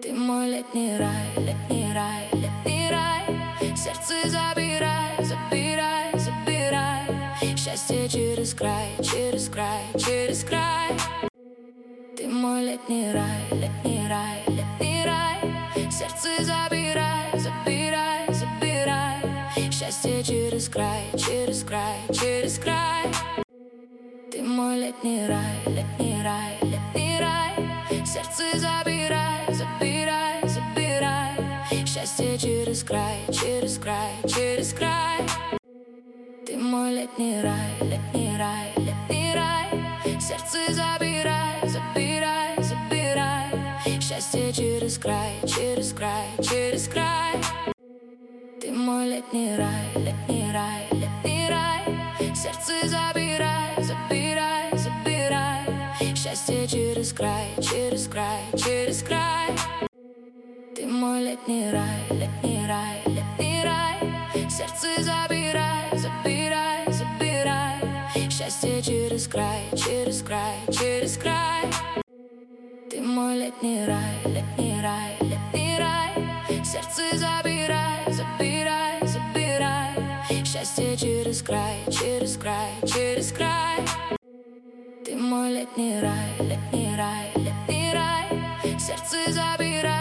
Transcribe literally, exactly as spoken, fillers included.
Ты мой летний рай, летний рай, летний рай. Сердце забирай, забирай, забирай. Счастье через край, через край, через край. Ты мой летний рай, летний рай, летний рай. Сердце забирай, забирай, забирай. Счастье через край, через край, через край. Ты мой летний рай, летний рай, летний рай. Сердце забирай, забирай, забирай. Счастье через край, через край, через край. Ты мой летний рай, летний рай, летний рай. Сердце забирай, забирай, забирай. Счастье через край, через край, через край. Ты мой летний рай, летний рай, летний рай. Сердце забирай, забирай, забирай. Счастье через край, через край, через край. Ты мой летний рай, летний рай, летний рай. Сердце забирай, забирай, забирай. Счастье через край, через край, через край. Ты мой летний рай, летний рай, летний рай. Сердце забирай, забирай, забирай. Счастье через край, через край, через край. Ты мой летний рай, летний рай, летний рай. Сердце забирай.